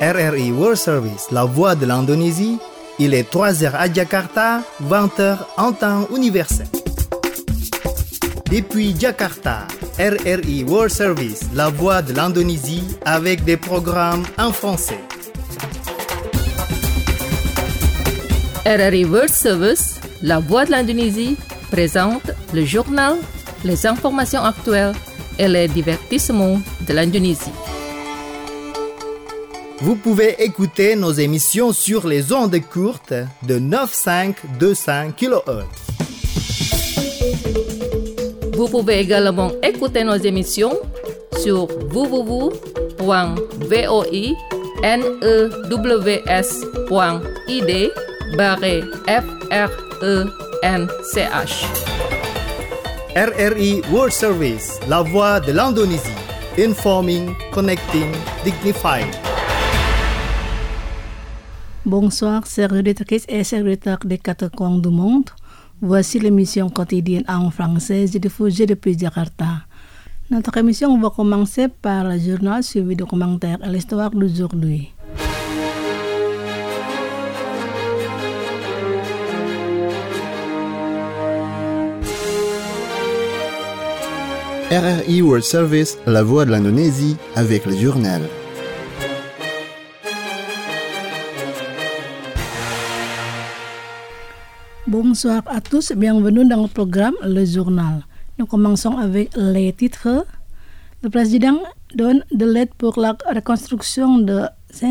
RRI World Service, la voix de l'Indonésie. Il est 3h à Jakarta, 20h en temps universel. Depuis Jakarta, RRI World Service, la voix de l'Indonésie, avec des programmes en français. RRI World Service, la voix de l'Indonésie, présente le journal, les informations actuelles et les divertissements de l'Indonésie. Vous pouvez écouter nos émissions sur les ondes courtes de 9525 kHz. Vous pouvez également écouter nos émissions sur www.vois.id/FRENCH. RRI World Service, la voix de l'Indonésie. Informing, connecting, dignifying. Bonsoir, chers auditrices et chers auditeurs des quatre coins du monde. Voici l'émission quotidienne en français diffusée depuis Jakarta. Notre émission va commencer par le journal suivi de commentaires et l'histoire d'aujourd'hui. RRI World Service, la voix de l'Indonésie, avec le journal. Bonsoir à tous, bienvenue dans le programme Le Journal. Nous commençons avec les titres. Le président donne de l'aide pour la reconstruction de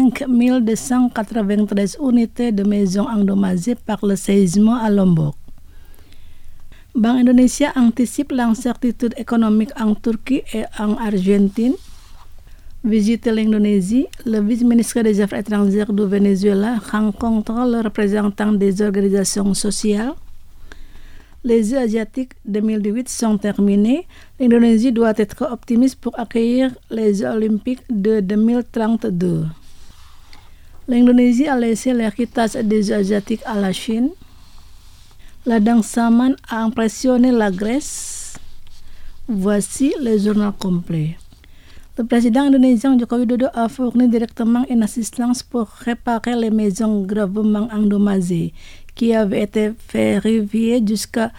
5293 unités de maisons endommagées par le séisme à Lombok. Bank Indonesia anticipe l'incertitude économique en Turquie et en Argentine. Visite l'Indonésie, le vice-ministre des Affaires étrangères du Venezuela rencontre le représentant des organisations sociales. Les Jeux asiatiques 2018 sont terminés. L'Indonésie doit être optimiste pour accueillir les Jeux olympiques de 2032. L'Indonésie a laissé l'héritage des Jeux asiatiques à la Chine. La danse Saman a impressionné la Grèce. Voici le journal complet. Le président indonésien Joko Widodo a fourni directement une assistance pour réparer les maisons gravement endommagées qui avaient été vérifiées jusqu'à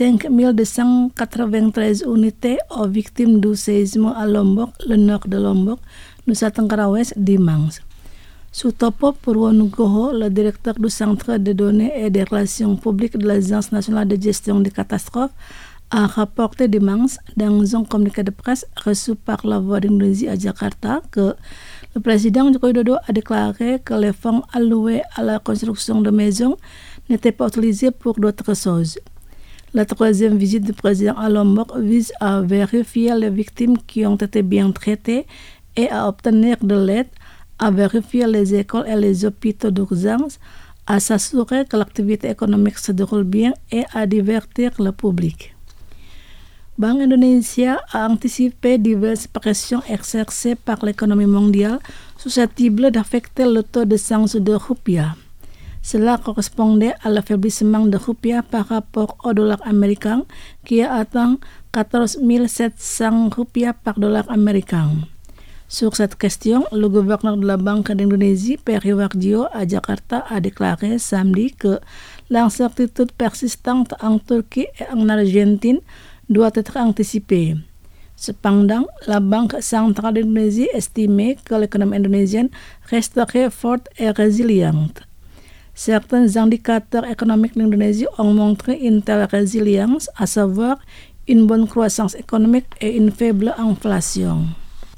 5293 unités aux victimes du séisme à Lombok, le nord de Lombok, Nusa Tenggara Ouest, dimanche. Sutopo Purwonugroho, le directeur du Centre de données et des relations publiques de l'Agence nationale de gestion des catastrophes, a rapporté dimanche dans un communiqué de presse reçu par la Voix d'Indonésie à Jakarta que le président Joko Widodo a déclaré que les fonds alloués à la construction de maisons n'étaient pas utilisés pour d'autres choses. La troisième visite du président à Lombok vise à vérifier les victimes qui ont été bien traitées et à obtenir de l'aide, à vérifier les écoles et les hôpitaux d'urgence, à s'assurer que l'activité économique se déroule bien et à divertir le public. Bank Indonesia a anticipé diverses pressions exercées par l'économie mondiale susceptibles d'affecter le taux de change de rupiah. Cela correspondait à l'affaiblissement de rupiah par rapport au dollar américain qui a atteint 14 700 rupiah par dollar américain. Sur cette question, le gouverneur de la Banque d'Indonésie, Peri Warjio, à Jakarta, a déclaré samedi que l'incertitude persistante en Turquie et en Argentine doit être anticipée. Cependant, la Banque centrale d'Indonésie estimait que l'économie indonésienne resterait forte et résiliente. Certains indicateurs économiques d'Indonésie ont montré une telle résilience, à savoir une bonne croissance économique et une faible inflation.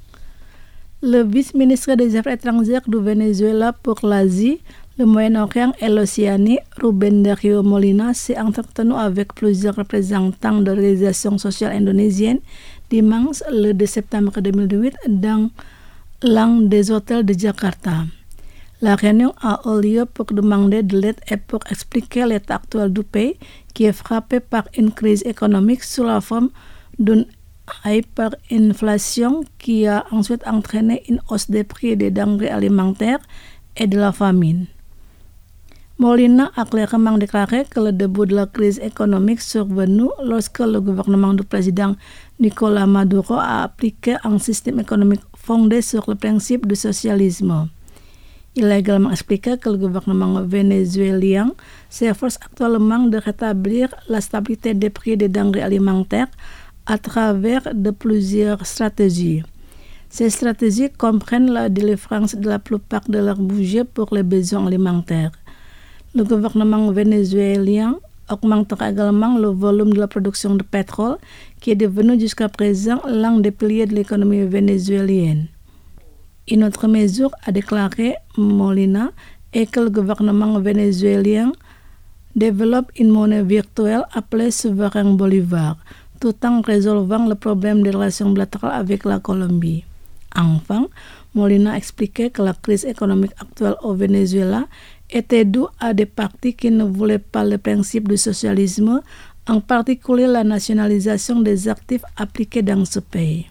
Le vice-ministre des Affaires étrangères du Venezuela pour l'Asie, le Moyen-Orient et l'Océanie, Ruben Dario Molina, s'est entretenu avec plusieurs représentants d'organisations sociales indonésiennes dimanche, le 2 septembre 2018, dans l'un des hôtels de Jakarta. La réunion a eu lieu pour demander de l'aide et pour expliquer l'état actuel du pays qui est frappé par une crise économique sous la forme d'une hyperinflation qui a ensuite entraîné une hausse des prix des denrées alimentaires et de la famine. Molina a clairement déclaré que le début de la crise économique survenue lorsque le gouvernement du président Nicolás Maduro a appliqué un système économique fondé sur le principe du socialisme. Il a également expliqué que le gouvernement vénézuélien s'efforce actuellement de rétablir la stabilité des prix des denrées alimentaires à travers de plusieurs stratégies. Ces stratégies comprennent la délivrance de la plupart de leurs budgets pour les besoins alimentaires. Le gouvernement vénézuélien augmentera également le volume de la production de pétrole qui est devenu jusqu'à présent l'un des piliers de l'économie vénézuélienne. Une autre mesure, a déclaré Molina, est que le gouvernement vénézuélien développe une monnaie virtuelle appelée souverain Bolivar, tout en résolvant le problème des relations bilatérales avec la Colombie. Enfin, Molina expliquait que la crise économique actuelle au Venezuela était due à des partis qui ne voulaient pas le principe du socialisme, en particulier la nationalisation des actifs appliqués dans ce pays.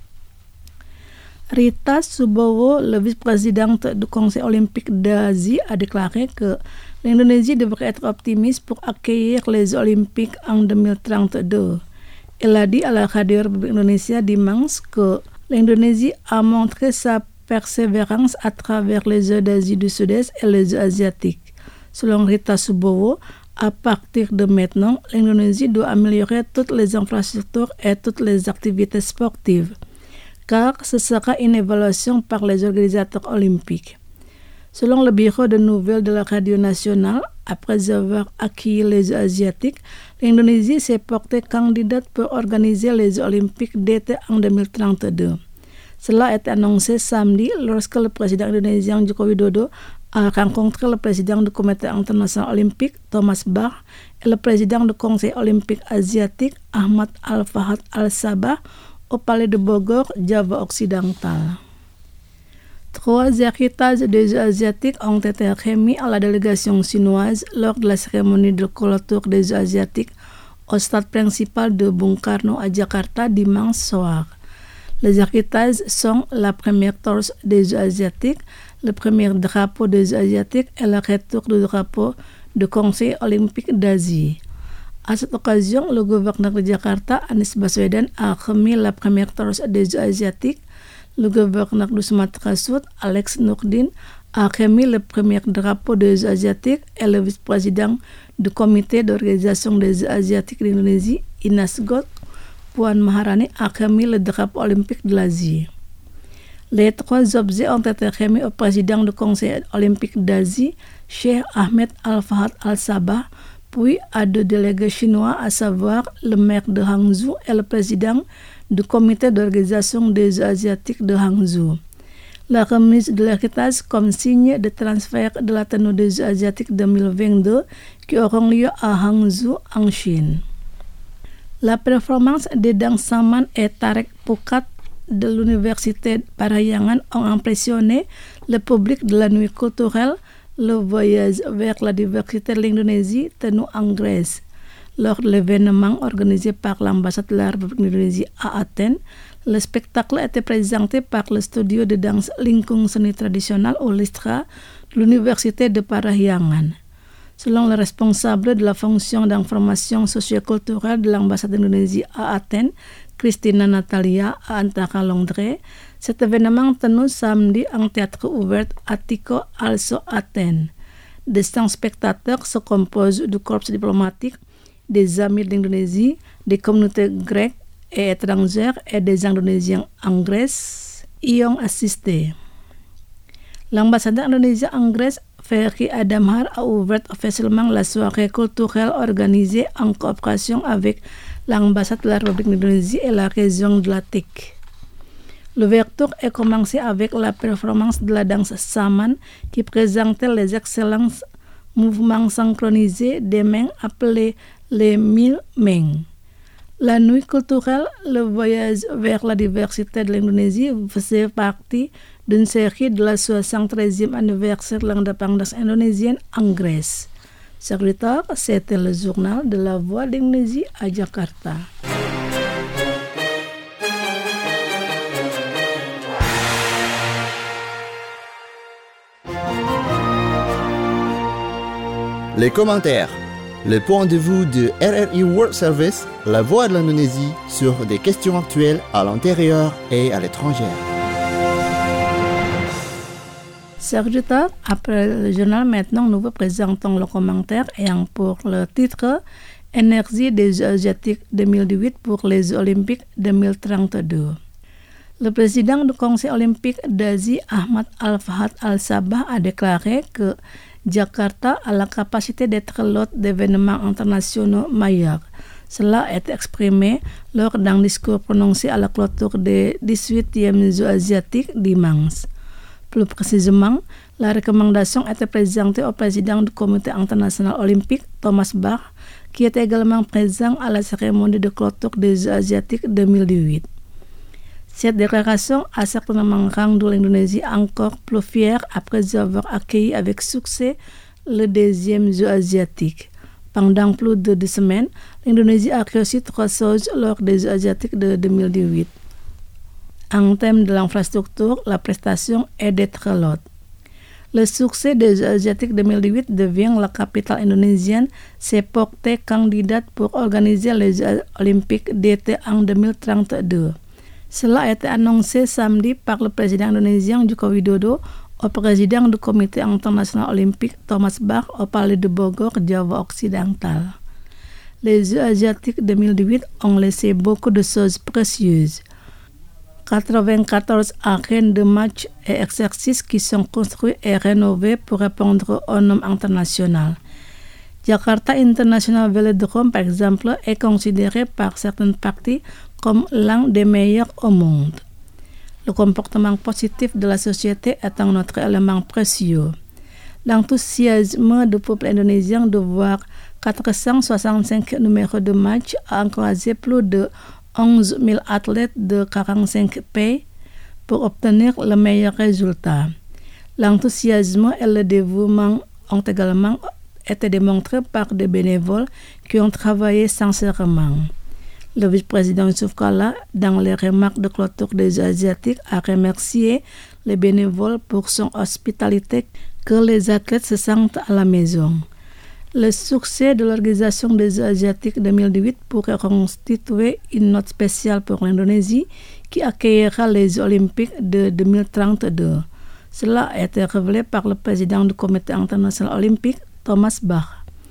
Rita Subowo, le vice-présidente du Conseil olympique d'Asie, a déclaré que l'Indonésie devrait être optimiste pour accueillir les Olympiques en 2032. Elle a dit à la radio République Indonésia dimanche que l'Indonésie a montré sa persévérance à travers les Jeux d'Asie du Sud-Est et les Jeux asiatiques. Selon Rita Subowo, à partir de maintenant, l'Indonésie doit améliorer toutes les infrastructures et toutes les activités sportives, car ce sera une évaluation par les organisateurs olympiques. Selon le bureau de nouvelles de la radio nationale, après avoir accueilli les Jeux asiatiques, l'Indonésie s'est portée candidate pour organiser les Jeux olympiques d'été en 2032. Cela a été annoncé samedi lorsque le président indonésien Joko Widodo a rencontré le président du Comité international olympique Thomas Bach et le président du Conseil olympique asiatique Ahmad Al-Fahad Al-Sabah au palais de Bogor, Java occidental. 3 héritages des Jeux asiatiques ont été remis à la délégation chinoise lors de la cérémonie de clôture des Jeux asiatiques au stade principal de Bung Karno à Jakarta dimanche soir. Les héritages sont la première torche des Jeux asiatiques, le premier drapeau des Jeux asiatiques et le retour du drapeau du Conseil olympique d'Asie. À cette occasion, le gouverneur de Jakarta, Anies Baswedan, a remis la première torche des Jeux asiatiques. Le gouverneur de Sumatra Sud, Alex Nurdin, a remis le premier drapeau des Jeux asiatiques et le vice-président du comité d'organisation des Jeux asiatiques d'Indonésie, Inasgok, Puan Maharani, a remis le drapeau olympique de l'Asie. Les 3 objets ont été remis au président du Conseil olympique d'Asie, Cheikh Ahmed Al-Fahad Al-Sabah, puis à 2 délégués chinois, à savoir le maire de Hangzhou et le président du comité d'organisation des Jeux asiatiques de Hangzhou. La remise de l'héritage comme signe de transfert de la tenue des Jeux asiatiques 2022 qui auront lieu à Hangzhou, en Chine. La performance des danses Saman et Tarek Pukat de l'université Parahyangan ont impressionné le public de la nuit culturelle Le voyage vers la diversité de l'Indonésie tenu en Grèce. Lors de l'événement organisé par l'ambassade de la République d'Indonésie à Athènes, le spectacle était présenté par le studio de danse Lingkung Seni Tradisional ou LISTRA de l'université de Parahyangan. Selon le responsable de la fonction d'information socioculturelle de l'ambassade d'Indonésie à Athènes, Christina Natalia à Antara Londres, cet événement tenu samedi en théâtre ouvert Atiko Also Athènes. Des 100 spectateurs se composent du corps diplomatique, des amis d'Indonésie, des communautés grecques et étrangères et des Indonésiens en Grèce y ont assisté. L'ambassadeur indonésien en Grèce, Ferry Adamhar, a ouvert officiellement la soirée culturelle organisée en coopération avec l'ambassade de la République d'Indonésie et la région de l'Attique. L'ouverture est commencée avec la performance de la danse Saman qui présentait les excellents mouvements synchronisés des mains appelés les 1000 mains. La nuit culturelle, le voyage vers la diversité de l'Indonésie faisait partie d'une série de la 73e anniversaire de l'indépendance indonésienne en Grèce. Secrétaire, c'était le journal de la Voix d'Indonésie à Jakarta. Les commentaires. Le point de vue de RRI World Service, la voix de l'Indonésie sur des questions actuelles à l'intérieur et à l'étranger. Chers auditeurs, après le journal, maintenant, nous vous présentons le commentaire ayant pour le titre « Énergie des Jeux asiatiques 2018 pour les Olympiques 2032 ». Le président du Conseil olympique d'Asie, Ahmad Al-Fahad Al-Sabah, a déclaré que Jakarta a la capacité d'être l'hôte d'événements internationaux majeurs. Cela a été exprimé lors d'un discours prononcé à la clôture des 18e Jeux asiatiques dimanche. Plus précisément, la recommandation a été présentée au président du Comité international olympique, Thomas Bach, qui est également présent à la cérémonie de clôture des Jeux asiatiques 2018. Cette déclaration a certainement rendu l'Indonésie encore plus fière après avoir accueilli avec succès le 2e Jeux asiatique. Pendant plus de 2 semaines, l'Indonésie a réussi 3 choses lors des Jeux asiatiques de 2018. En termes de l'infrastructure, la prestation est d'être l'hôte. Le succès des Jeux asiatiques 2018 devient la capitale indonésienne s'est portée candidate pour organiser les Jeux olympiques d'été en 2032. Cela a été annoncé samedi par le président indonésien Joko Widodo au président du Comité international olympique Thomas Bach au palais de Bogor, Java occidental. Les Jeux asiatiques 2018 ont laissé beaucoup de choses précieuses. 94 arènes de matchs et exercices qui sont construits et rénovés pour répondre aux normes internationales. Jakarta International Velodrome, par exemple, est considéré par certaines parties comme l'un des meilleurs au monde. Le comportement positif de la société est un autre élément précieux. L'enthousiasme du peuple indonésien de voir 465 numéros de match a encouragé plus de 11 000 athlètes de 45 pays pour obtenir le meilleur résultat. L'enthousiasme et le dévouement ont également été démontrés par des bénévoles qui ont travaillé sincèrement. Le vice-président Yusuf Kala, dans les remarques de clôture des Jeux asiatiques, a remercié les bénévoles pour son hospitalité, que les athlètes se sentent à la maison. Le succès de l'organisation des Jeux asiatiques 2018 pourrait constituer une note spéciale pour l'Indonésie qui accueillera les Jeux olympiques de 2032. Cela a été révélé par le président du Comité international olympique, Thomas Bach.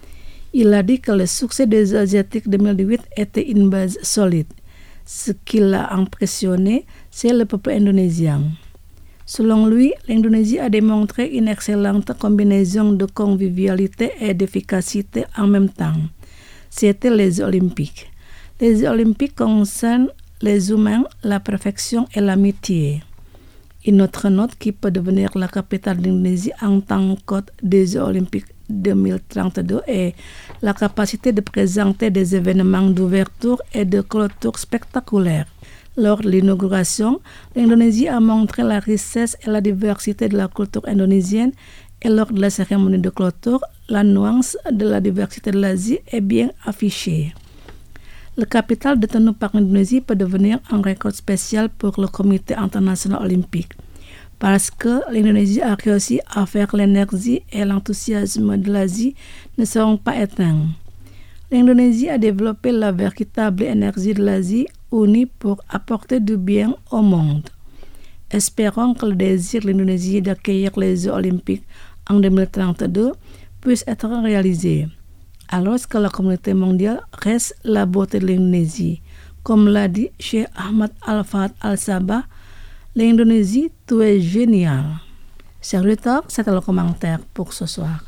Il a dit que le succès des Jeux asiatiques 2018 était une base solide. Ce qui l'a impressionné, c'est le peuple indonésien. Selon lui, l'Indonésie a démontré une excellente combinaison de convivialité et d'efficacité en même temps. C'était les Olympiques. Les Olympiques concernent les humains, la perfection et l'amitié. Une autre note qui peut devenir la capitale d'Indonésie en tant qu'hôte des Jeux olympiques 2032 est la capacité de présenter des événements d'ouverture et de clôture spectaculaires. Lors de l'inauguration, l'Indonésie a montré la richesse et la diversité de la culture indonésienne et lors de la cérémonie de clôture, la nuance de la diversité de l'Asie est bien affichée. Le capital détenu par l'Indonésie peut devenir un record spécial pour le Comité international olympique parce que l'Indonésie a réussi à faire l'énergie et l'enthousiasme de l'Asie ne seront pas éteints. L'Indonésie a développé la véritable énergie de l'Asie unie pour apporter du bien au monde. Espérons que le désir de l'Indonésie d'accueillir les Jeux olympiques en 2032 puisse être réalisé, alors que la communauté mondiale reste la beauté de l'Indonésie. Comme l'a dit Cheikh Ahmad Al-Fahad Al-Sabah, l'Indonésie, tout est génial. Chers auditeurs, c'était le commentaire pour ce soir.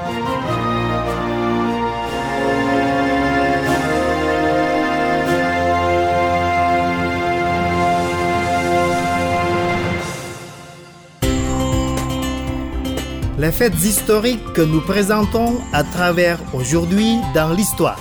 Les faits historiques que nous présentons à travers aujourd'hui dans l'histoire.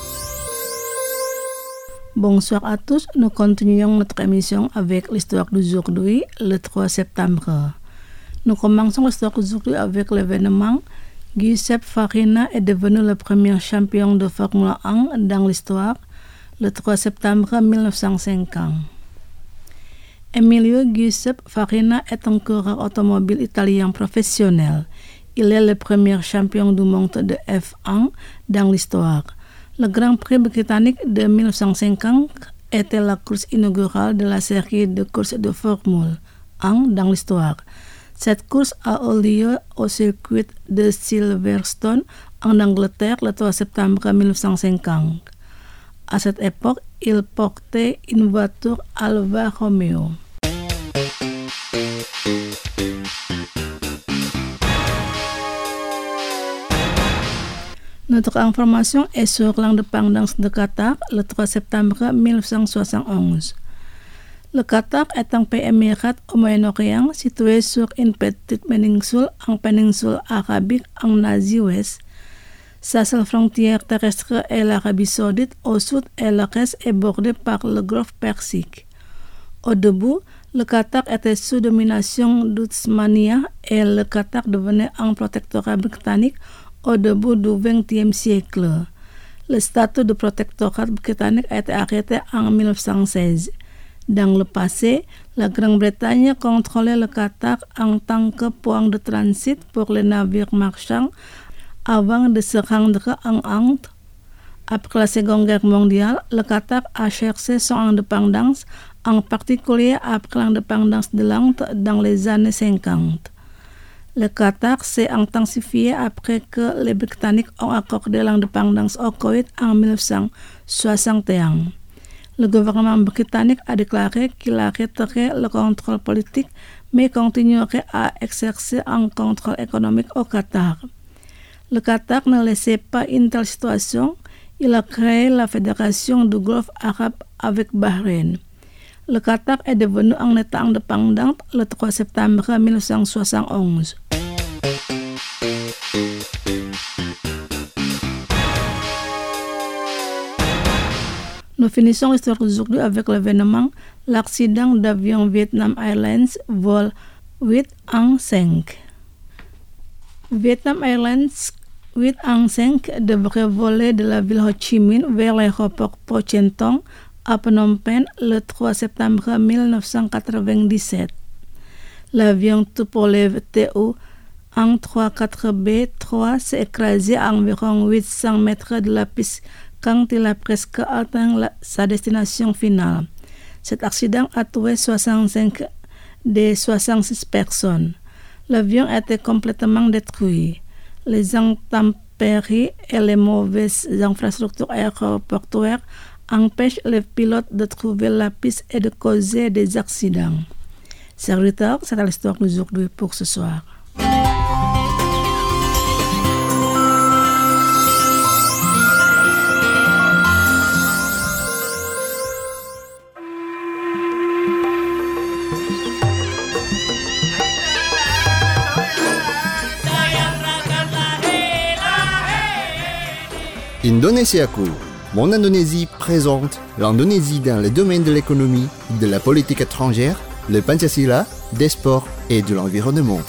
Bonsoir à tous, nous continuons notre émission avec l'histoire d'aujourd'hui, le 3 septembre. Nous commençons l'histoire d'aujourd'hui avec l'événement Giuseppe Farina est devenu le premier champion de Formule 1 dans l'histoire le 3 septembre 1950. Emilio Giuseppe Farina est un coureur automobile italien professionnel. Il est le premier champion du monde de F1 dans l'histoire. Le Grand Prix britannique de 1950 était la course inaugurale de la série de courses de Formule 1 dans l'histoire. Cette course a eu lieu au circuit de Silverstone en Angleterre le 3 septembre 1950. À cette époque, il portait une voiture Alfa Romeo. Notre information est sur l'indépendance de Qatar le 3 septembre 1971. Le Qatar est un pays émirat au Moyen-Orient situé sur une petite péninsule en péninsule arabique en Asie-Ouest. Sa seule frontière terrestre est l'Arabie Saoudite au sud et le reste est bordé par le golfe Persique. Au début, le Qatar était sous domination d'Othmania et le Qatar devenait un protectorat britannique au début du XXe siècle. Le statut de protectorat britannique a été arrêté en 1916. Dans le passé, la Grande-Bretagne contrôlait le Qatar en tant que point de transit pour les navires marchands avant de se rendre en Inde. Après la Seconde Guerre mondiale, le Qatar a cherché son indépendance, en particulier après l'indépendance de l'Inde dans les années 50. Le Qatar s'est intensifié après que les Britanniques ont accordé l'indépendance au Koweït en 1961. Le gouvernement britannique a déclaré qu'il arrêterait le contrôle politique, mais continuerait à exercer un contrôle économique au Qatar. Le Qatar ne laissait pas une telle situation. Il a créé la Fédération du Golfe arabe avec Bahreïn. Le Qatar est devenu un État indépendant le 3 septembre 1971. Nous finissons l'histoire d'aujourd'hui avec l'événement, l'accident d'avion Vietnam Airlines vol 815. Vietnam Airlines 815 devrait voler de la ville Ho Chi Minh vers l'aéroport Po Chen Tong à Phnom Penh le 3 septembre 1997. L'avion Tupolev Tu-134B3 s'est écrasé à environ 800 mètres de la piste quand il a presque atteint sa destination finale. Cet accident a tué 65 des 66 personnes. L'avion était complètement détruit. Les intempéries et les mauvaises infrastructures aéroportuaires empêchent les pilotes de trouver la piste et de causer des accidents. Serviteurs, c'est l'histoire d'aujourd'hui pour ce soir. Indonesiaku, Mon Indonésie présente l'Indonésie dans le domaine de l'économie, de la politique étrangère, le Pancasila, des sports et de l'environnement.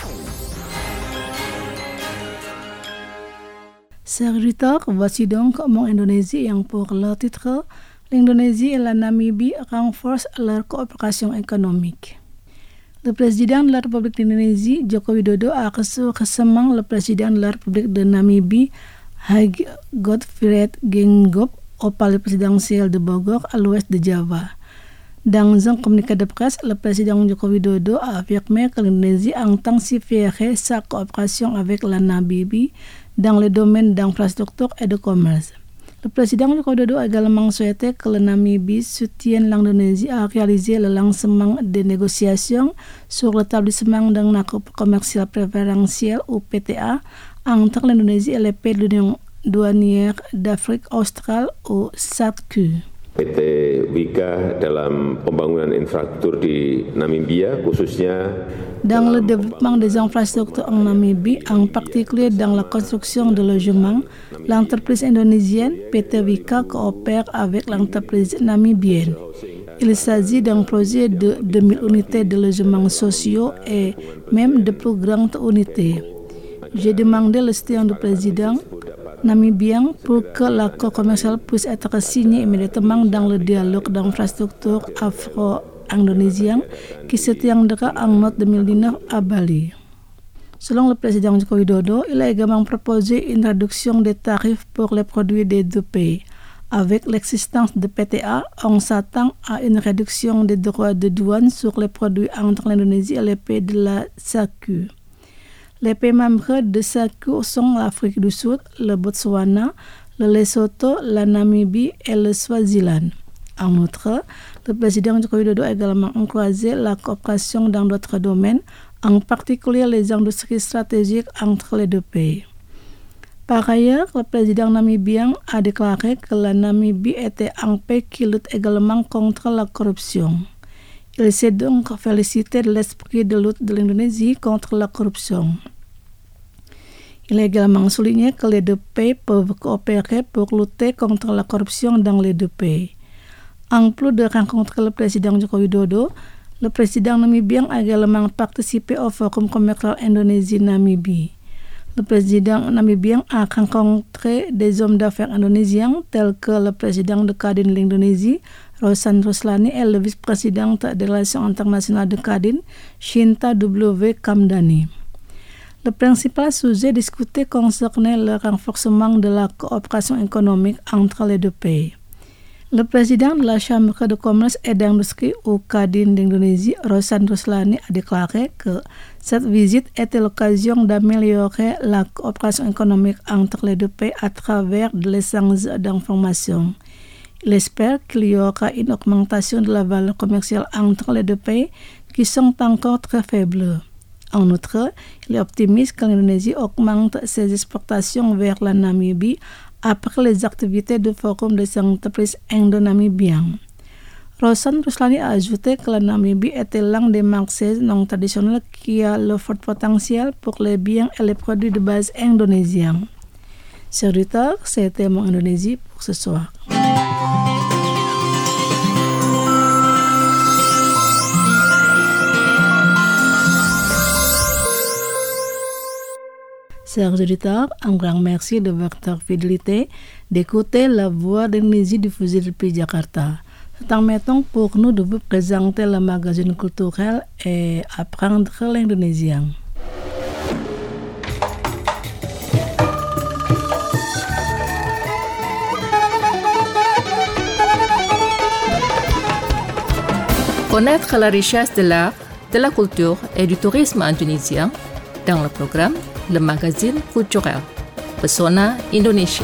Serviteurs, voici donc Mon Indonésie yang pour le titre, l'Indonésie et la Namibie renforcent leur coopération économique. Le président de la République d'Indonésie, Joko Widodo, a reçu récemment le président de la République de Namibie, Hage Godfred Geingob, au palais présidentiel de Bogor, à l'ouest de Java. Dans un communiqué de presse, le président Joko Widodo a affirmé que l'Indonésie intensifierait sa coopération avec la Namibie dans les domaines d'infrastructure et de commerce. Le président Joko Widodo a également souhaité que la Namibie soutienne l'Indonésie à réaliser le lancement des négociations sur l'établissement d'un accord commercial préférentiel ou PTA entre l'Indonésie et les pays de l'Union douanière d'Afrique australe ou SADC. PT Wika dalam pembangunan infrastruktur di Namibia, khususnya dans le développement des infrastructures en Namibie, en particulier dans la construction de logements, l'entreprise indonésienne PT Wika coopère avec l'entreprise namibienne. Il s'agit d'un projet de 2000 unités de logements sociaux et même de plus grandes unités. J'ai demandé le soutien du président namibien pour que l'accord commercial puisse être signé immédiatement dans le dialogue d'infrastructure afro-indonésien qui se tiendra en août 2019 à Bali. Selon le président Joko Widodo, il a également proposé une réduction des tarifs pour les produits des deux pays. Avec l'existence de PTA, on s'attend à une réduction des droits de douane sur les produits entre l'Indonésie et les pays de la SACU. Les pays membres de SACU sont l'Afrique du Sud, le Botswana, le Lesotho, la Namibie et le Swaziland. En outre, le président Joko Widodo a également encouragé la coopération dans d'autres domaines, en particulier les industries stratégiques entre les deux pays. Par ailleurs, le président namibien a déclaré que la Namibie était un pays qui lutte également contre la corruption. Il s'est donc félicité de l'esprit de lutte de l'Indonésie contre la corruption. Il a également souligné que les deux pays peuvent coopérer pour lutter contre la corruption dans les deux pays. En plus de rencontrer le président Joko Widodo, le président namibien a également participé au Forum commercial Indonésie-Namibie. Le président namibien a rencontré des hommes d'affaires indonésiens tels que le président de Kadin l'Indonésie, Rosan Ruslani, et le vice-président des relations internationales de Kadin, Shinta W. Kamdani. Le principal sujet discuté concernait le renforcement de la coopération économique entre les deux pays. Le président de la Chambre de commerce et d'industrie au Kadin d'Indonésie, Rosan Ruslani, a déclaré que cette visite était l'occasion d'améliorer la coopération économique entre les deux pays à travers de l'échange d'informations. Il espère qu'il y aura une augmentation de la valeur commerciale entre les deux pays qui sont encore très faibles. En outre, il est optimiste que l'Indonésie augmente ses exportations vers la Namibie après les activités du Forum des entreprises indo-namibiennes. Rosan Ruslani a ajouté que la Namibie était l'un des marchés non traditionnels qui a le fort potentiel pour les biens et les produits de base indonésiens. Chers auditeurs, c'était mon Indonésie pour ce soir. Chers auditeurs, un grand merci de votre fidélité d'écouter la voix d'Indonésie diffusée depuis Jakarta. C'est un temps pour nous de vous présenter le magazine culturel et apprendre l'indonésien. Connaître la richesse de l'art, de la culture et du tourisme indonésien dans le programme Le Magazine Culturel, Pesona Indonesia.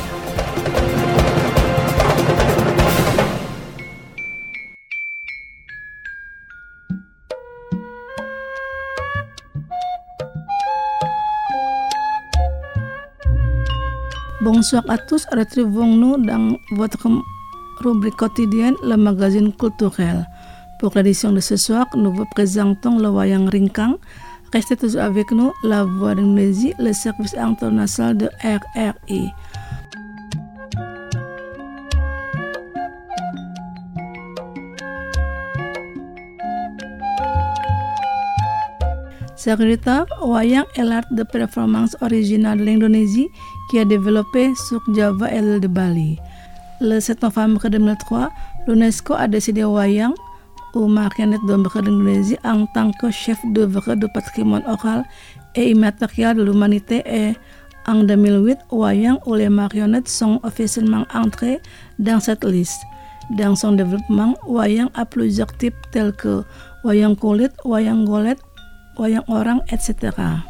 Bonsoir à tous, retrouvons-nous dans votre rubrique quotidienne, le magazine culturel. Pour l'édition de ce soir, nous vous présentons le Wayang Ringkang. Restez toujours avec nous, la Voix d'Indonésie, le service international de RRI. Chers auditeurs, Wayang est l'art de performance original de l'Indonésie qui est développé sur Java et l'île de Bali. Le 7 novembre 2003, l'UNESCO a décidé Wayang, ou marionnette d'ombre d'Indonésie, en tant que chef d'œuvre de patrimoine oral et immatériel de l'humanité, et en 2008, Wayang ou les marionnettes sont officiellement entrées dans cette liste. Dans son développement, Wayang a plusieurs types tels que Wayang kulit, Wayang golet, Wayang orang, etc.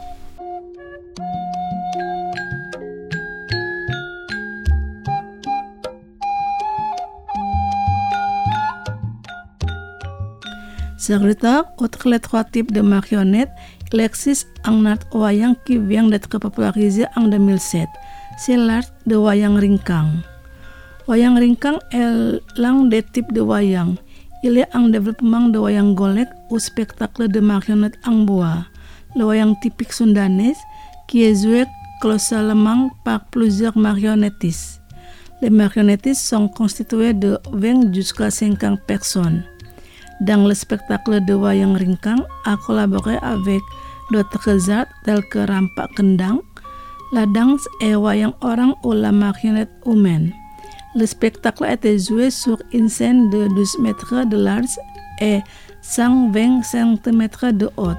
Chers auditeurs, outre les trois types de marionnettes, il existe un art Wayang qui vient d'être popularisé en 2007. C'est l'art de Wayang Ringkang. Wayang Ringkang est l'un des types de Wayang. Il est en développement de Wayang Golek ou spectacle de marionnettes en bois. Le Wayang typique sundanais qui est joué colossalement par plusieurs marionnettistes. Les marionnettistes sont constitués de 20 jusqu'à 50 personnes. Dans le spectacle de Wayang Ringkang, a collaboré avec d'autres arts tels que rampak kendang, la danse et Wayang orang ou la marionnette humaine. Le spectacle a été joué sur une scène de 12 mètres de large et 120 cm de haute.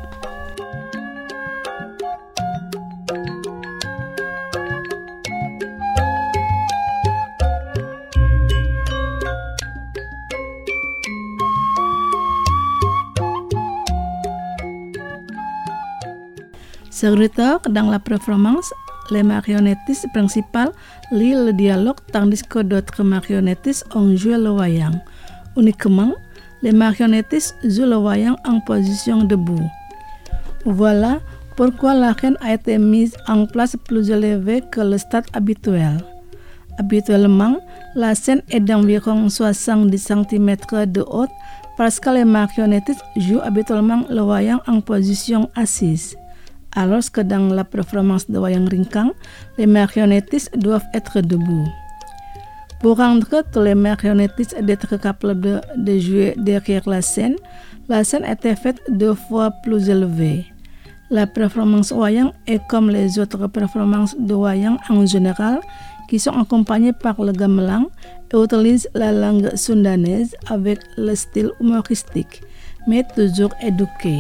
Serviteur, dans la performance, les marionnettistes principaux lient le dialogue tandis que d'autres marionnettistes ont joué le wayang. Uniquement, les marionnettistes jouent le wayang en position debout. Voilà pourquoi la scène a été mise en place plus élevée que le stade habituel. Habituellement, la scène est d'environ 70 cm de haute parce que les marionnettistes jouent habituellement le wayang en position assise. Alors que dans la performance de wayang ringkang, les marionnettistes doivent être debout. Pour rendre tous les marionnettistes d'être capables de jouer derrière la scène a été faite 2 fois plus élevée. La performance wayang est comme les autres performances de wayang en général, qui sont accompagnées par le gamelan et utilisent la langue sundanaise avec le style humoristique, mais toujours éduqué.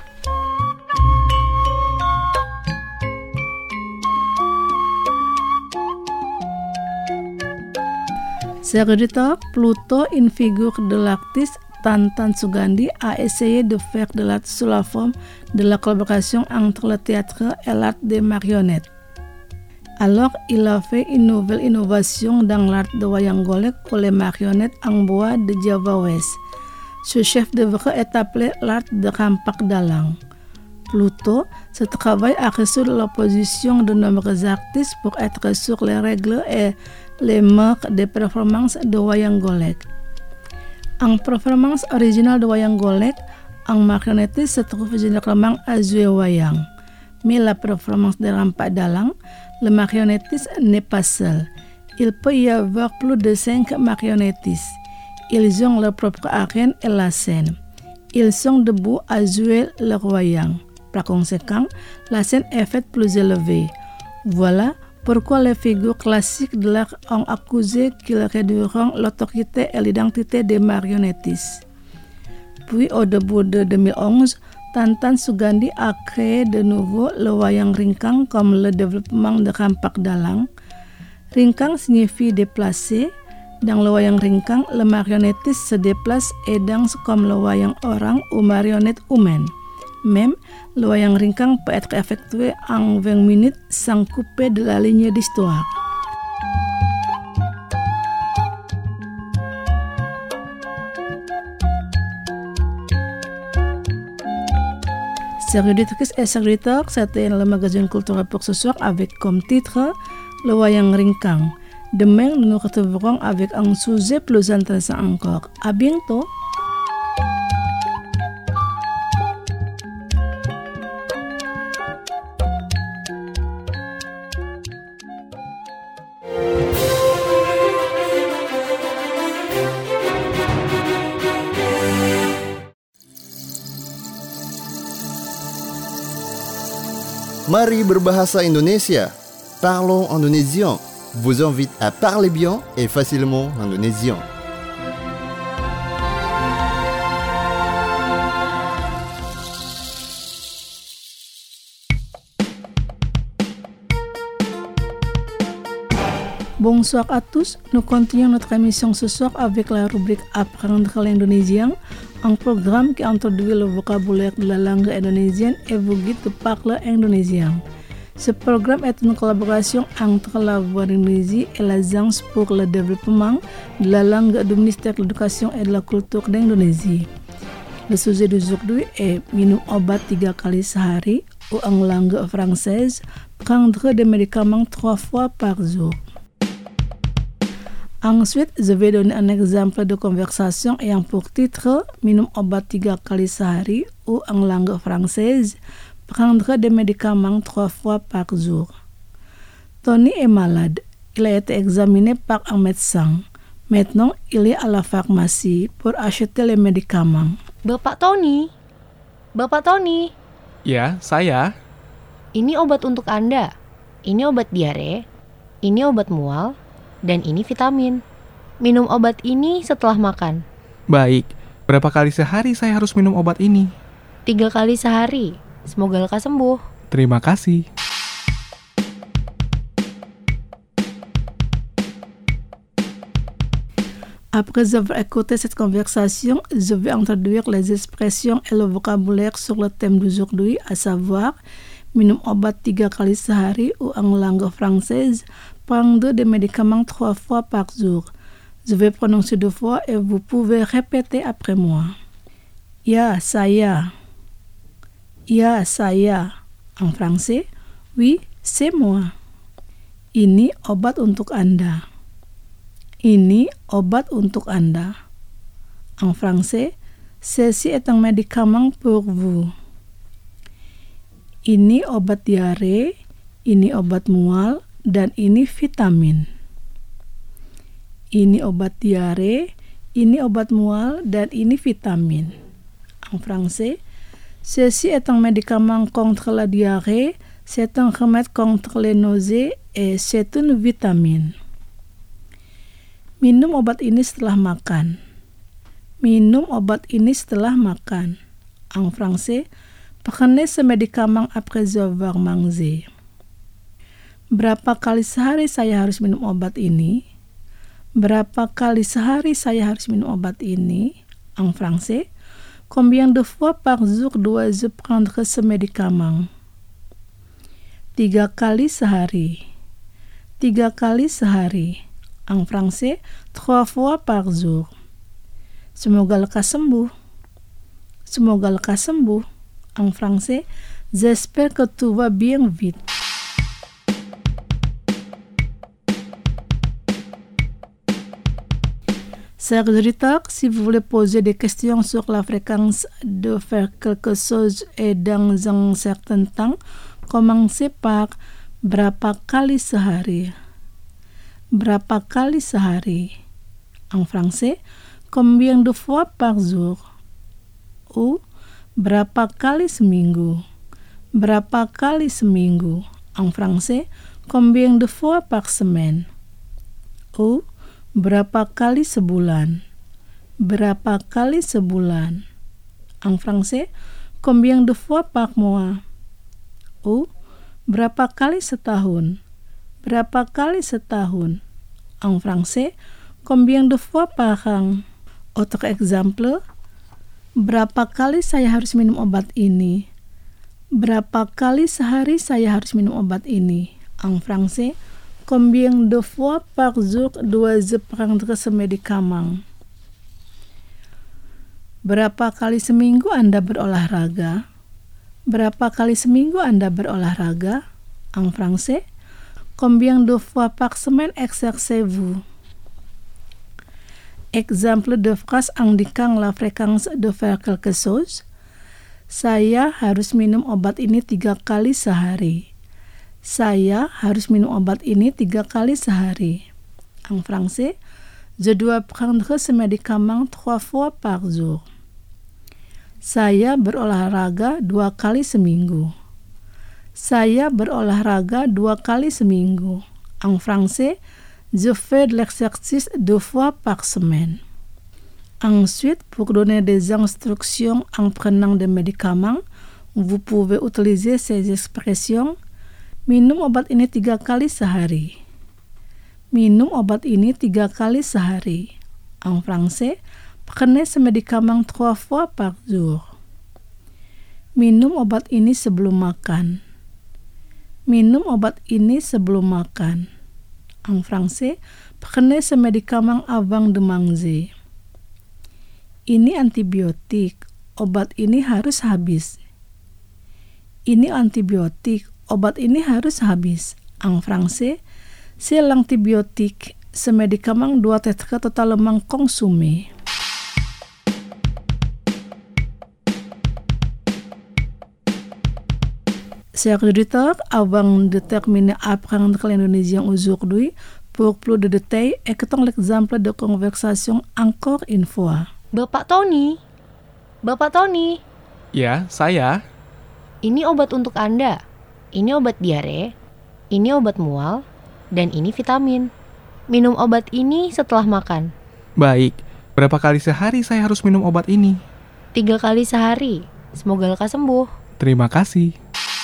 Serviteur, plutôt une figure de l'artiste, Tantan Sugandi a essayé de faire de l'art sous la forme de la collaboration entre le théâtre et l'art des marionnettes. Alors, il a fait une nouvelle innovation dans l'art de wayang golek pour les marionnettes en bois de Java West. Ce chef d'œuvre est appelé l'art de Rampak Dalang. Plutôt, ce travail a reçu l'opposition de nombreux artistes pour être sur les règles et les mœurs des performances de wayang golek. En performance originale de wayang golek, un marionnettiste se trouve généralement à jouer wayang. Mais la performance de Rampak Dalang, le marionnettiste n'est pas seul. Il peut y avoir plus de 5 marionnettistes. Ils ont leur propre arène et la scène. Ils sont debout à jouer le wayang. Par conséquent, la scène est faite plus élevée. Voilà pourquoi les figures classiques de l'art ont accusé qu'ils réduiront l'autorité et l'identité des marionnettistes. Puis, au début de 2011, Tantan Sugandi a créé de nouveau le wayang ringkang comme le développement de Rampak Dalang. Ringkang signifie déplacer. Dans le wayang ringkang, le marionnettiste se déplace et danse comme le wayang orang ou marionnette humaine. Même, le wayang ringkang peut être effectué en 20 minutes sans couper de la ligne d'histoire. Chers auditrices et serviteurs, c'était le magazine culturel pour ce soir avec comme titre le wayang ringkang. Demain, nous nous retrouverons avec un sujet plus intéressant encore. À bientôt! Mari berbahasa Indonesia. Parlons indonésien. Vous invite à parler bien et facilement indonésien. Bonsoir à tous, nous continuons notre émission ce soir avec la rubrique Apprendre l'indonésien, un programme qui introduit le vocabulaire de la langue indonésienne et vous guide de parler indonésien. Ce programme est une collaboration entre la Voix d'Indonésie et l'Agence pour le développement de la langue du ministère de l'Éducation et de la Culture d'Indonésie. Le sujet d'aujourd'hui est minum obat 3 kali sehari ou en langue française, prendre des médicaments 3 fois par jour. Ensuite, je vais donner un exemple de conversation ayant pour titre minum obat 3 kali sehari ou en langue française, prendre des médicaments 3 fois par jour. Tony est malade. Il a été examiné par un médecin. Maintenant, il est à la pharmacie pour acheter les médicaments. Bapak Tony? Bapak Tony? Ya, saya. Ini obat untuk Anda. Ini obat diare. Ini obat mual. Dan ini vitamin. Minum obat ini setelah makan. Baik, berapa kali sehari saya harus minum obat ini? 3 kali sehari. Semoga lekas sembuh. Terima kasih. Après avoir écouté cette conversation, je vais introduire les expressions et le vocabulaire sur le thème d'aujourd'hui, à savoir minum obat 3 kali sehari ou en langue française, prendre des médicaments 3 fois par jour. Je vais prononcer 2 fois et vous pouvez répéter après moi. Ya, saya. Ya, saya. En français, oui, c'est moi. Ini obat untuk Anda. Ini obat untuk Anda. En français, ceci est un médicament pour vous. Ini obat diare, ini obat mual, dan ini vitamin. Ini obat diare, ini obat mual, dan ini vitamin. En français, ceci est un médicament contre la diarrhée, c'est un remède contre les nausées et c'est une vitamine. Minum obat ini setelah makan. Minum obat ini setelah makan. En français, prenez ce médicament après avoir mangé. Berapa kali sehari saya harus minum obat ini? Berapa kali sehari saya harus minum obat ini? En français, combien de fois par jour dois-je prendre ce médicament? 3 kali sehari. 3 kali sehari. En français, 3 fois par jour. Semoga lekas sembuh. Semoga lekas sembuh. En français, j'espère que tout va bien vite. Chers auditeurs, si vous voulez poser des questions sur la fréquence de faire quelque chose et dans un certain temps, commencez par berapa kali sehari. Berapa kali sehari. En français, combien de fois par jour? Ou berapa kali seminggu. Berapa kali seminggu. En français, combien de fois par semaine? Ou berapa kali sebulan? Berapa kali sebulan? En français, combien de fois par mois? Ou berapa kali setahun? Berapa kali setahun? En français, combien de fois par an? Autre exemple, berapa kali saya harus minum obat ini? Berapa kali sehari saya harus minum obat ini? En français, combien de fois par jour dois-je prendre ce médicament? Berapa kali seminggu Anda berolahraga? Berapa kali seminggu Anda berolahraga? En français, combien de fois par semaine exercez-vous? Exemple de phrase indiquant la fréquence de faire quelque chose. Saya harus minum obat ini 3 kali sehari. Saya harus minum obat ini 3 kali sehari. En français, je dois prendre ce médicament 3 fois par jour. Saya berolahraga 2 kali seminggu. Saya berolahraga 2 kali seminggu. En français, je fais de l'exercice 2 fois par semaine. Ensuite, pour donner des instructions en prenant des médicaments, vous pouvez utiliser ces expressions. Minum obat ini 3 kali sehari. Minum obat ini 3 kali sehari. En français, prenez ce médicament 3 fois par jour. Minum obat ini sebelum makan. Minum obat ini sebelum makan. En français, prenez ce médicament avant de manger. Ini antibiotik. Obat ini harus habis. Ini antibiotik. Obat ini harus habis. En français, c'est l'antibiotique. Ce médicament doit être totalement consommé. Chers auditeurs, avant de terminer à apprendre l'indonésien aujourd'hui, pour plus de détails, écoutons l'exemple de conversation encore une fois. Bapak Tony. Bapak Tony. Ya, saya. Ini obat untuk Anda. Ini obat diare, ini obat mual, dan ini vitamin. Minum obat ini setelah makan. Baik, berapa kali sehari saya harus minum obat ini? 3 kali sehari. Semoga lekas sembuh. Terima kasih.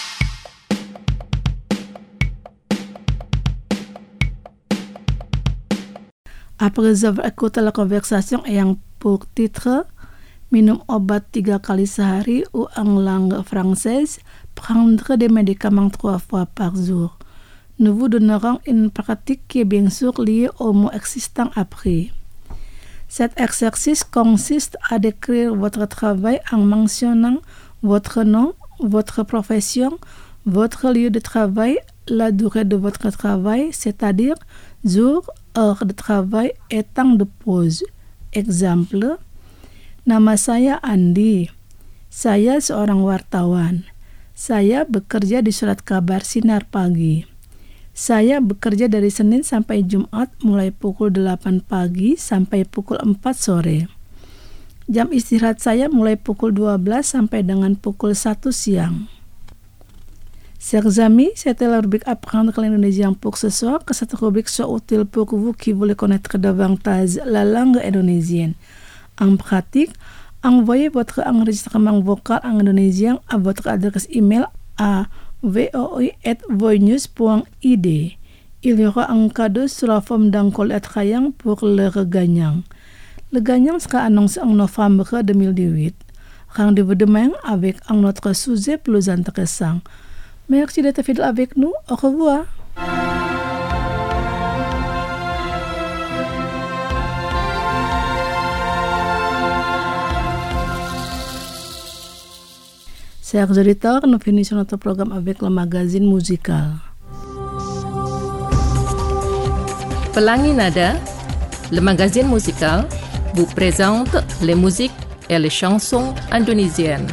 Après avoir écouté la conversation ayant pour titre minum obat 3 kali sehari ou en langue française, prendre des médicaments 3 fois par jour. Nous vous donnerons une pratique qui est bien sûr liée aux mots existants après. Cet exercice consiste à décrire votre travail en mentionnant votre nom, votre profession, votre lieu de travail, la durée de votre travail, c'est-à-dire jour, heure de travail et temps de pause. Exemple, nama saya Andi. Saya seorang wartawan. Saya bekerja di surat kabar Sinar Pagi. Saya bekerja dari Senin sampai Jumat mulai pukul 8 pagi sampai pukul 4 sore. Jam istirahat saya mulai pukul 12 sampai dengan pukul 1 siang. Chers amis, c'était la rubrique Apprendre l'indonésien pour ce soir, que cette rubrique soit utile pour vous qui voulez connaître davantage la langue indonésienne. En pratique, envoyez votre enregistrement vocal en indonésien à votre adresse email à voi@voinews.id. Il y aura un cadeau sous la forme d'un collier attrayant pour le gagnant. Le gagnant sera annoncé en novembre 2018. Rendez-vous demain avec un autre sujet plus intéressant. Merci d'être fidèle avec nous. Au revoir. Chers auditeurs, nous finissons notre programme avec le magazine musical. Pelangi Nada, le magazine musical, vous présente les musiques et les chansons indonésiennes.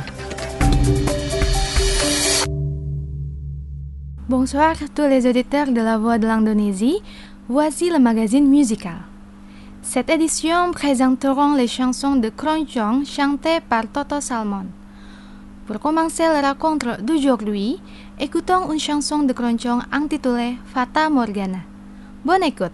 Bonsoir à tous les auditeurs de la Voix de l'Indonésie, voici le magazine musical. Cette édition présenteront les chansons de Keroncong chantées par Toto Salmon. Pour commencer la rencontre d'aujourd'hui, écoutons une chanson de Keroncong intitulée Fata Morgana. Bonne écoute.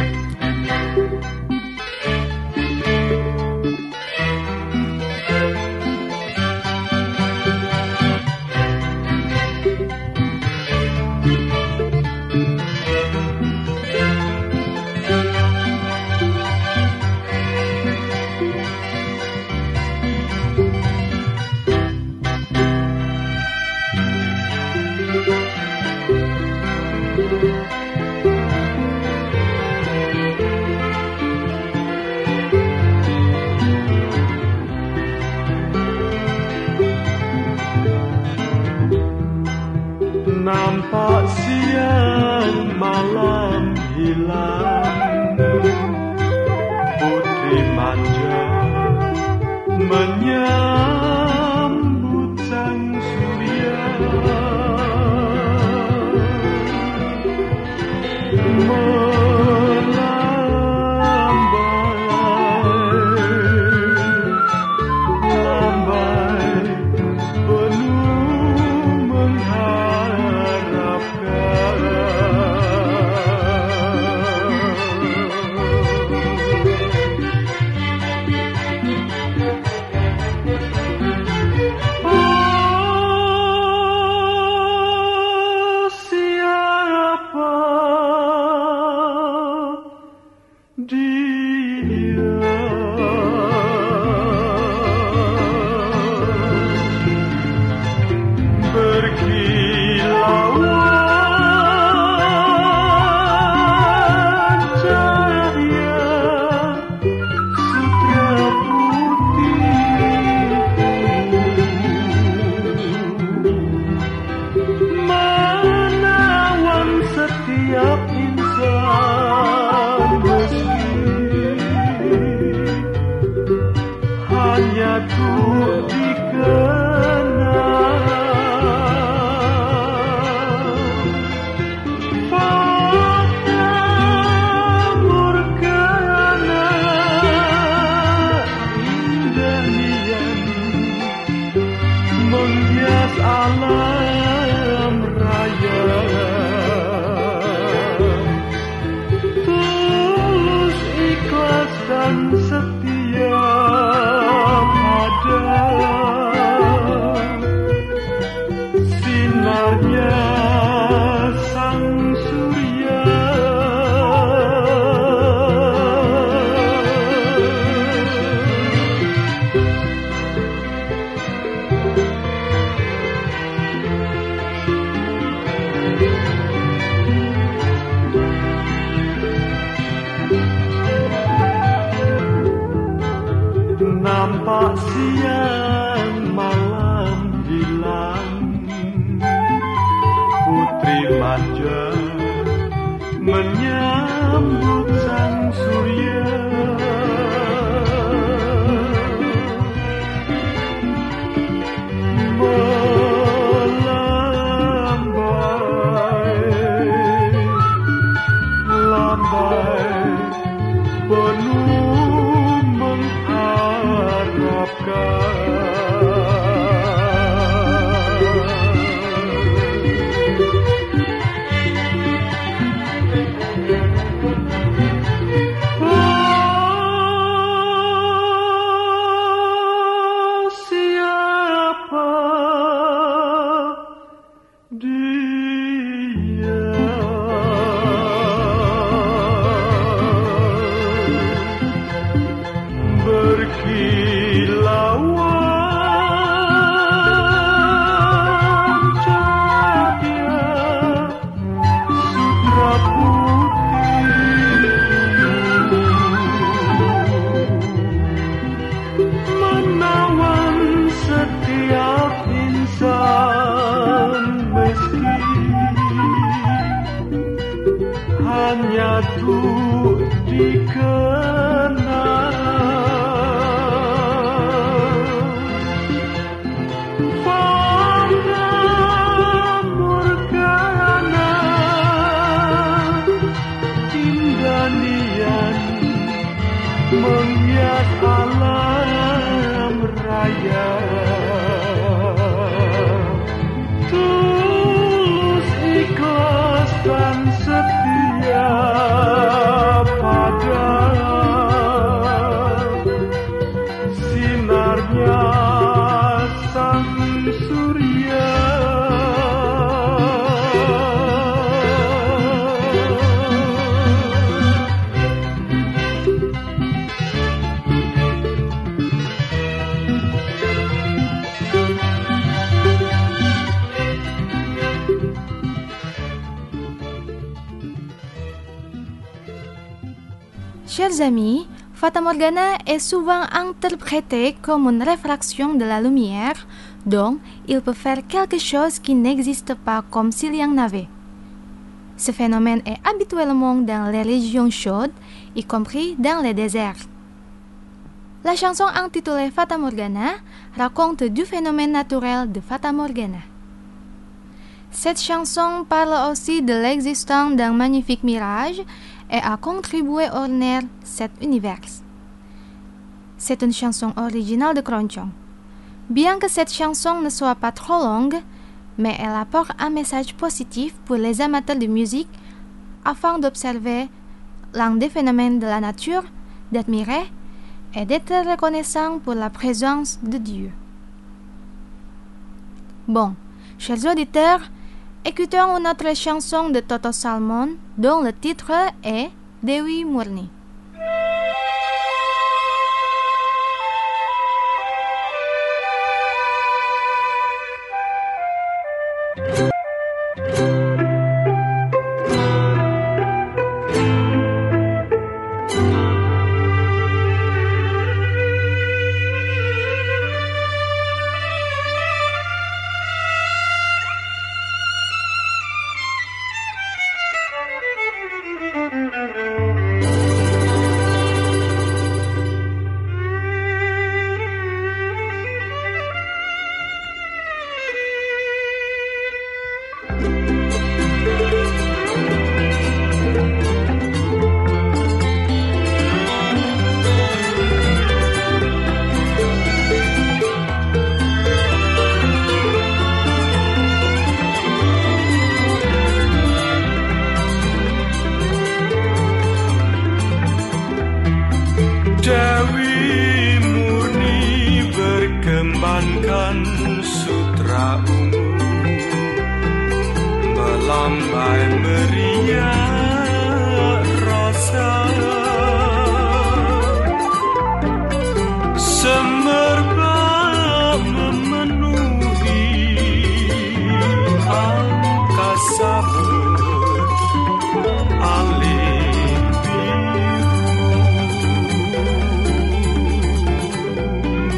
Nampak siang malam hilang, putri manja menyambut sang surya, melambai penuh siapa nampak siang malam hilang, putri manja menyambut sang surya. Melambai penuh mengharapkan. Hanya tuh dikenal Fata Morgana, indanian menghias alam raya. Tulus ikhlas dan setia pada sinarnya sang surya. Chers amis, Fata Morgana est souvent interprétée comme une réfraction de la lumière, donc il peut faire quelque chose qui n'existe pas comme s'il y en avait. Ce phénomène est habituellement dans les régions chaudes, y compris dans les déserts. La chanson intitulée Fata Morgana raconte du phénomène naturel de Fata Morgana. Cette chanson parle aussi de l'existence d'un magnifique mirage et a contribué à orner cet univers. C'est une chanson originale de Kronjong. Bien que cette chanson ne soit pas trop longue, mais elle apporte un message positif pour les amateurs de musique afin d'observer l'un des phénomènes de la nature, d'admirer et d'être reconnaissant pour la présence de Dieu. Bon, chers auditeurs, écoutons une autre chanson de Toto Salmon dont le titre est Dewi Murni. Dewi Murni berkembangkan sutra ungu, melambai meriah rasa, semerbak memenuhi angkasa beralih biru.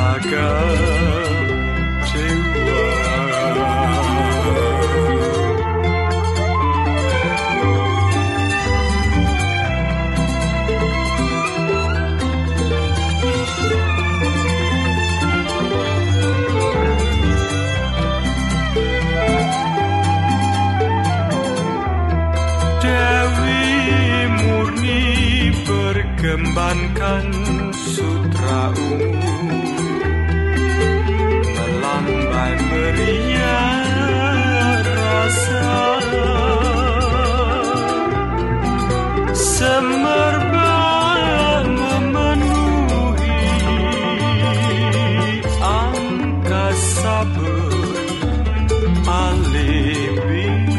telaga dewa. Kembangkan sutra ungu, melambai meriah rasa, semerbak memenuhi angkasa beralih biru.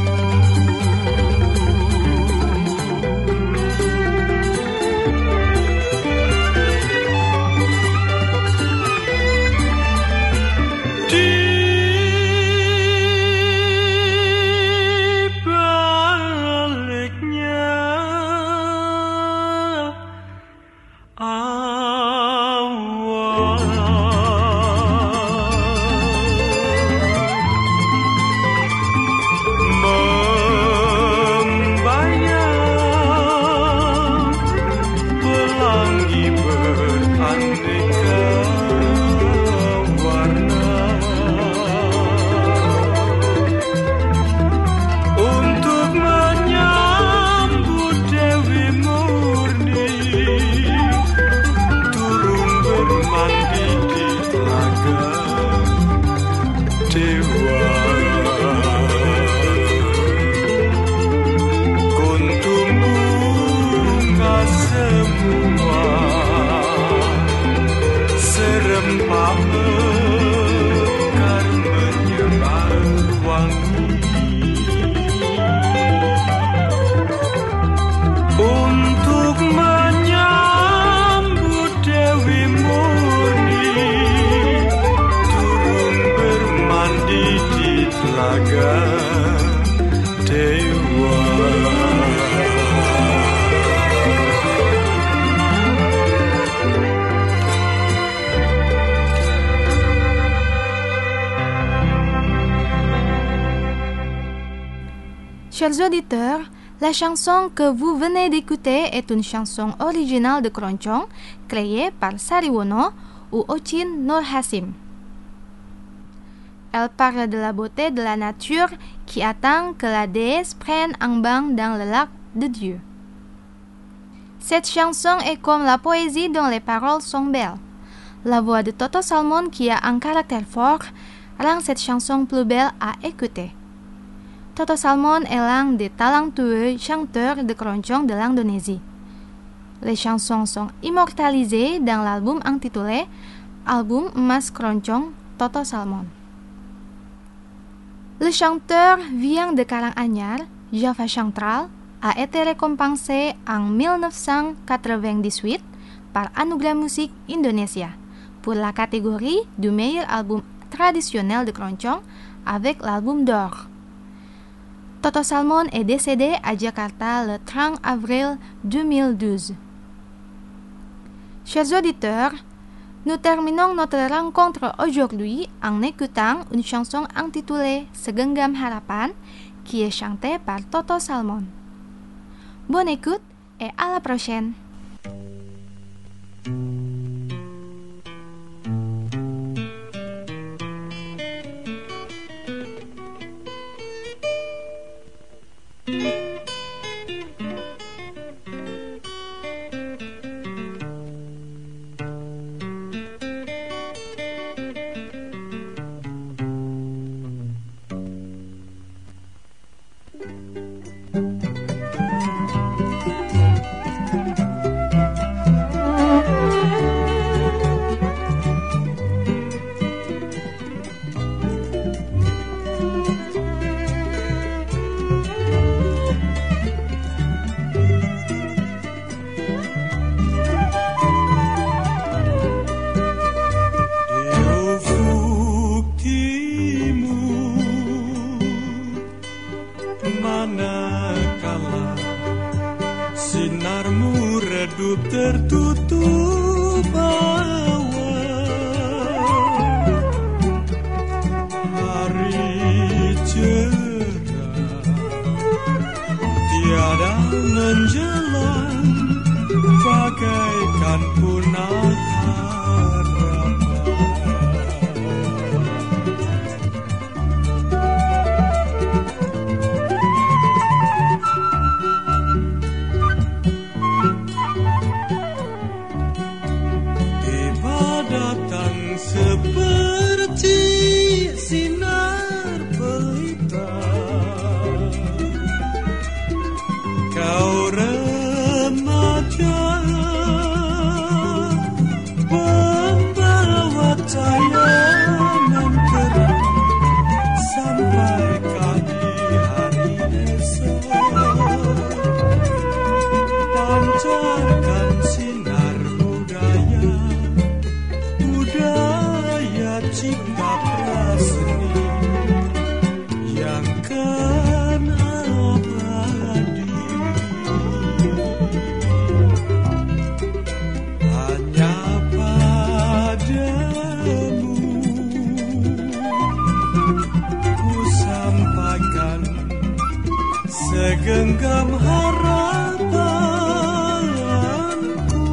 Chers auditeurs, la chanson que vous venez d'écouter est une chanson originale de Keroncong créée par Sariwono ou Ochin Nurhasim. Elle parle de la beauté de la nature qui attend que la déesse prenne un bain dans le lac de Dieu. Cette chanson est comme la poésie dont les paroles sont belles. La voix de Toto Salmon qui a un caractère fort rend cette chanson plus belle à écouter. Toto Salmon est l'un des talentueux chanteurs de Keroncong de l'Indonésie. Les chansons sont immortalisées dans l'album intitulé Album Emas Keroncong Toto Salmon. Le chanteur vient de Karanganyar, Java Central, a été récompensé en 1998 par Anugerah Musik Indonesia pour la catégorie du meilleur album traditionnel de Keroncong avec l'album d'or. Toto Salmon est décédé à Jakarta le 30 avril 2012. Chers auditeurs, nous terminons notre rencontre aujourd'hui en écoutant une chanson intitulée Segenggam Harapan qui est chantée par Toto Salmon. Bonne écoute et à la prochaine! kan punah harapan. Tiba datang seperti sinar pelita, kau remaja pembawa tayangan terang sampai di hari esok. Pancarkan sinar budaya, budaya cipta praseni yang kan abadi. Hanya padamu ku sampaikan segenggam harapanku.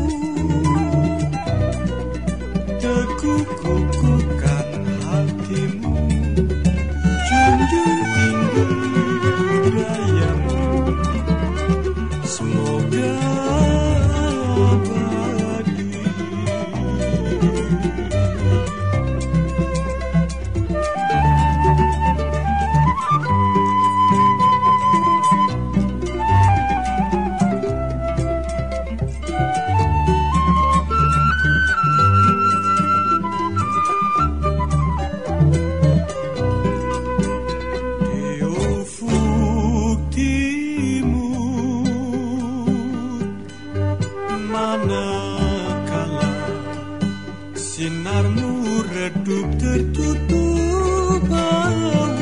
Teguh-kukuhkan hatimu, junjung tinggi budayamu, semoga abadi. Di ufuk timur, manakala sinarmu redup tertutup awan,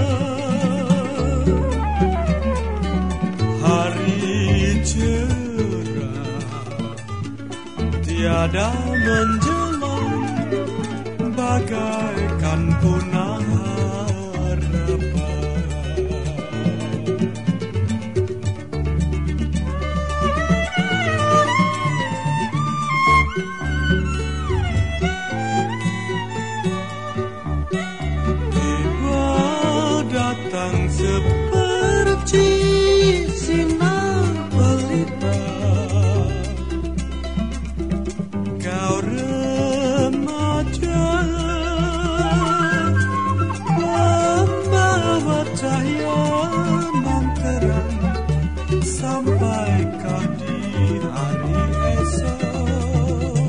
hari cerah tiada menjelang, bagaikan punah harapan. Tiba datang seperti sinar pelita, kau remaja membawa tayangan terang sampai di hari esok.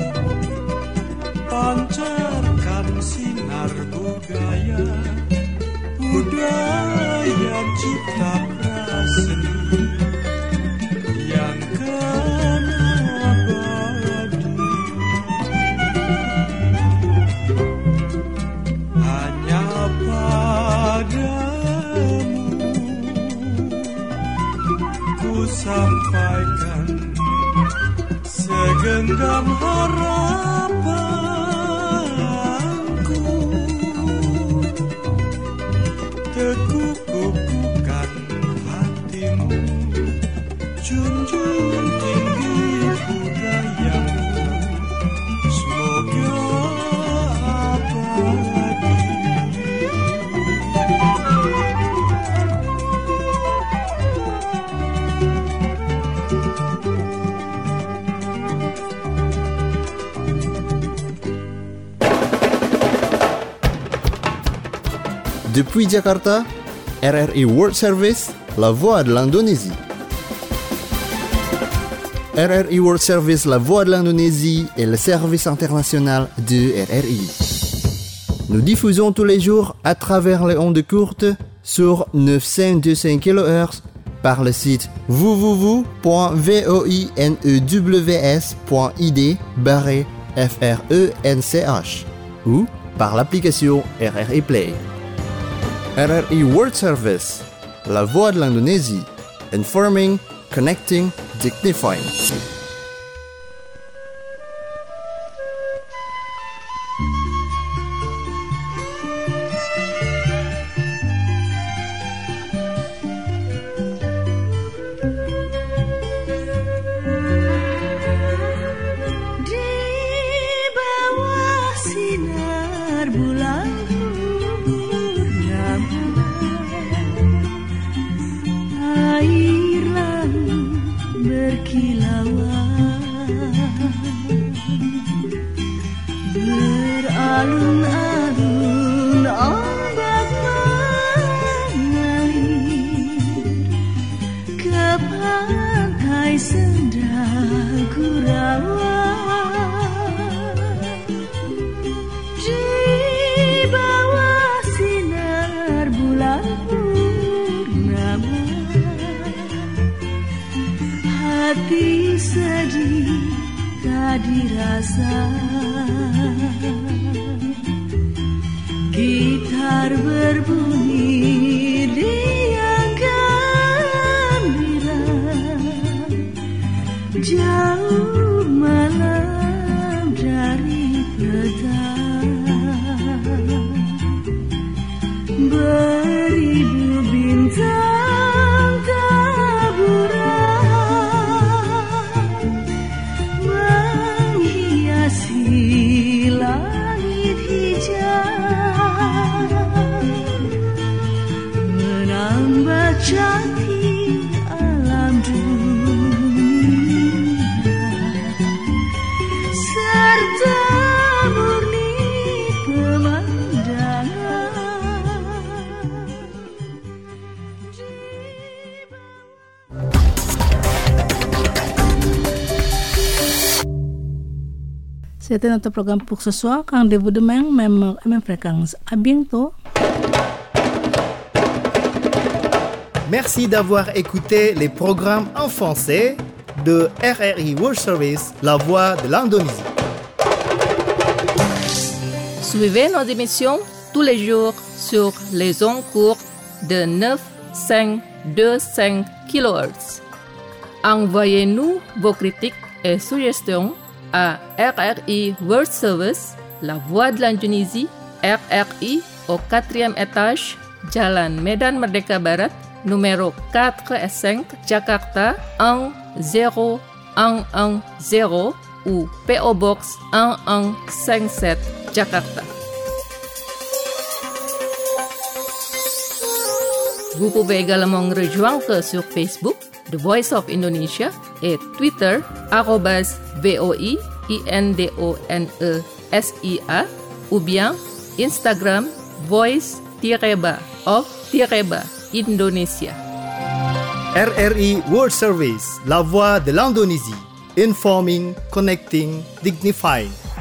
Pancarkan sinar budaya, budaya cipta praseni yang kan abadi. Hanya padamu ku sampaikan segenggam harapanku. Teguh-kukuhkan hatimu, junjung tinggi budayamu, semoga abadi. Depuis Jakarta, RRI World Service, la voix de l'Indonésie. RRI World Service, la voix de l'Indonésie est le service international de RRI. Nous diffusons tous les jours à travers les ondes courtes sur 925 kHz par le site www.voinews.id/FRENCH ou par l'application RRI Play. RRI World Service, la voix de l'Indonésie, informing, connecting, dignifying. Beralun-alun ombak mengalir ke pantai Senda Gurawa. Di bawah sinar bulan purnama, hati sedih tak dirasa. Gitar berbunyi riang gembira, jauh malam dari petang. Beribu bintang taburan menghiasi langit hijau, menambah cantik alam dunia, serta murni pemandangan. C'était notre programme pour ce soir. Rendez-vous demain, même fréquence. À bientôt. Merci d'avoir écouté les programmes en français de RRI World Service, La Voix de l'Indonésie. Suivez nos émissions tous les jours sur les ondes courtes de 9,525 kHz. Envoyez-nous vos critiques et suggestions à RRI World Service, La Voix de l'Indonésie, RRI au 4e étage, Jalan Medan Merdeka Barat, numéro 4 et 5, Jakarta 10110 ou PO Box 1157, Jakarta. Vous pouvez également nous rejoindre sur Facebook, The Voice of Indonesia, et Twitter, @VOIINDONESIA, ou bien Instagram, voice-of-Indonesia. RRI World Service, La Voix de l'Indonésie. Informing, connecting, dignifying.